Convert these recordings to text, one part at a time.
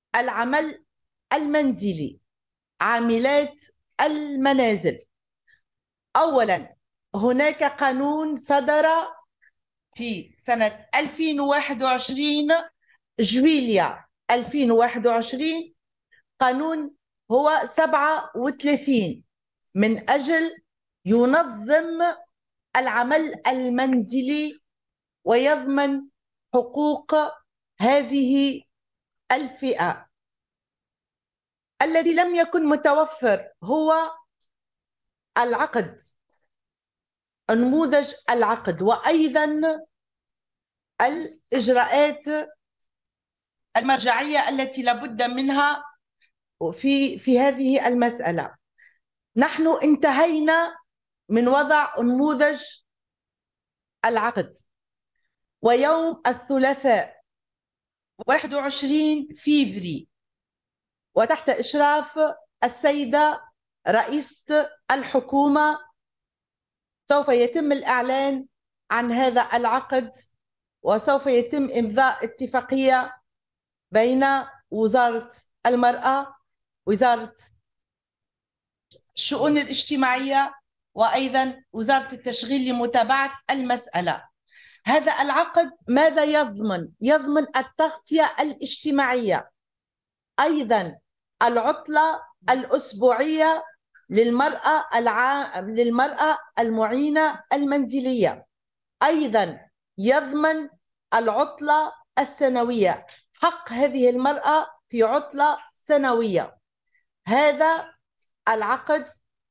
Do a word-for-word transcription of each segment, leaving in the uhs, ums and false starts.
العمل المنزلي، عاملات المنازل. أولا، هناك قانون صدر في سنة ألفين وواحد وعشرين، جويليا ألفين وواحد وعشرين، قانون هو سبعة وثلاثين، من أجل ينظم العمل المنزلي ويضمن حقوق هذه الفئة. الذي لم يكن متوفر هو العقد، نموذج العقد، وأيضا الإجراءات المرجعية التي لابد منها في في هذه المسألة. نحن انتهينا من وضع نموذج العقد، ويوم الثلاثاء واحد وعشرين فيفري وتحت إشراف السيدة رئيسة الحكومة سوف يتم الإعلان عن هذا العقد، وسوف يتم إمضاء اتفاقية بين وزارة المرأة، وزارة الشؤون الاجتماعية، وأيضا وزارة التشغيل لمتابعة المسألة. هذا العقد ماذا يضمن؟ يضمن التغطية الاجتماعية، أيضا العطلة الأسبوعية للمرأة الع... للمرأة المعينة المنزلية، أيضا يضمن العطلة السنوية، حق هذه المرأة في عطلة سنوية. هذا العقد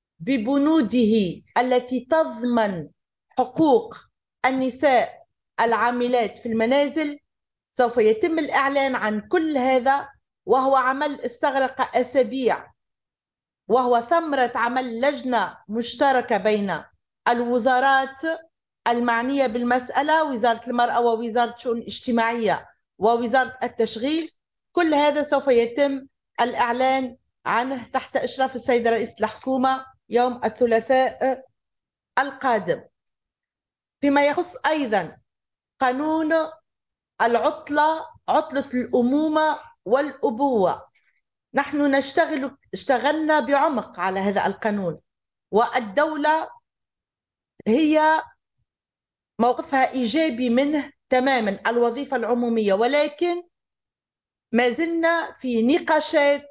ببنوده التي تضمن حقوق النساء العاملات في المنازل سوف يتم الإعلان عن كل هذا، وهو عمل استغرق أسابيع، وهو ثمرة عمل لجنة مشتركة بين الوزارات المعنية بالمسألة، وزارة المرأة ووزارة الشؤون الاجتماعية ووزارة التشغيل. كل هذا سوف يتم الإعلان عنه تحت إشراف السيدة رئيسة الحكومة يوم الثلاثاء القادم. فيما يخص أيضا قانون العطلة، عطلة الأمومة والأبوة، نحن نشتغل اشتغلنا بعمق على هذا القانون، والدولة هي موقفها إيجابي منه تماما، الوظيفة العمومية، ولكن ما زلنا في نقاشات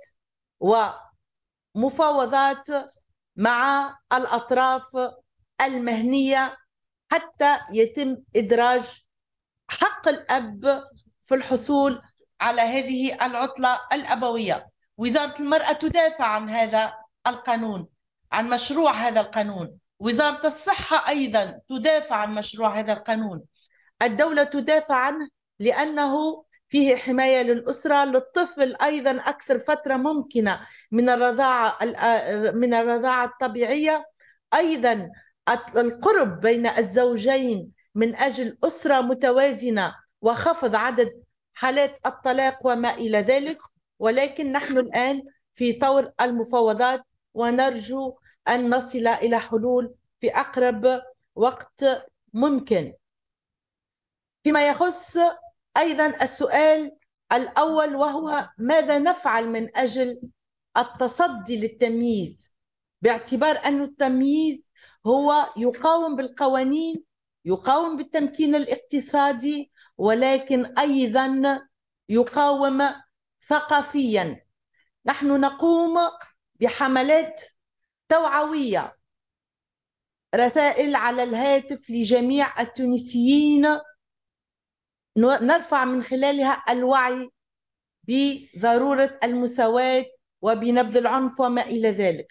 ومفاوضات مع الأطراف المهنية حتى يتم إدراج حق الأب في الحصول على هذه العطلة الأبوية. وزارة المرأة تدافع عن هذا القانون، عن مشروع هذا القانون. وزارة الصحة أيضا تدافع عن مشروع هذا القانون. الدولة تدافع عنه لأنه فيه حماية للأسرة، للطفل أيضا أكثر فترة ممكنة من الرضاعة من الرضاعة الطبيعية، أيضا القرب بين الزوجين من أجل أسرة متوازنة وخفض عدد حالات الطلاق وما إلى ذلك. ولكن نحن الآن في طور المفاوضات، ونرجو أن نصل إلى حلول في أقرب وقت ممكن. فيما يخص أيضا السؤال الأول، وهو ماذا نفعل من أجل التصدي للتمييز، باعتبار أن التمييز هو يقاوم بالقوانين، يقاوم بالتمكين الاقتصادي، ولكن أيضا يقاوم ثقافيا. نحن نقوم بحملات توعوية، رسائل على الهاتف لجميع التونسيين نرفع من خلالها الوعي بضرورة المساواة وبنبذ العنف وما إلى ذلك.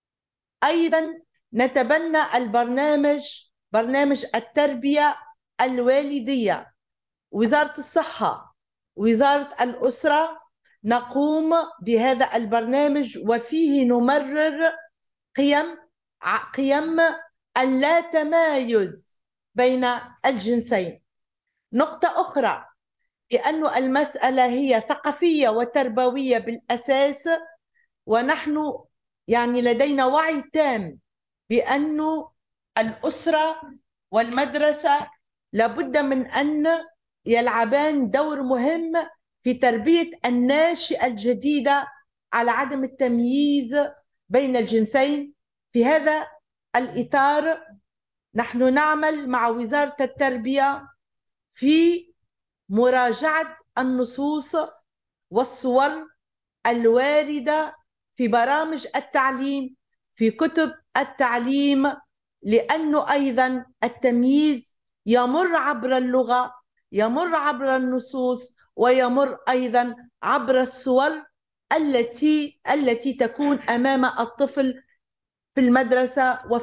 أيضا نتبنى البرنامج، برنامج التربية الوالدية، وزارة الصحة، وزارة الأسرة، نقوم بهذا البرنامج، وفيه نمرر قيم قيم اللا تمايز بين الجنسين. نقطة أخرى، لأن المسألة هي ثقافية وتربوية بالأساس، ونحن يعني لدينا وعي تام بأن الأسرة والمدرسة لابد من أن يلعبان دور مهم في تربية الناشئة الجديدة على عدم التمييز بين الجنسين. في هذا الإطار نحن نعمل مع وزارة التربية في مراجعة النصوص والصور الواردة في برامج التعليم، في كتب التعليم، لأنه أيضا التمييز يمر عبر اللغة، يمر عبر النصوص، ويمر أيضا عبر الصور التي التي تكون أمام الطفل في المدرسة.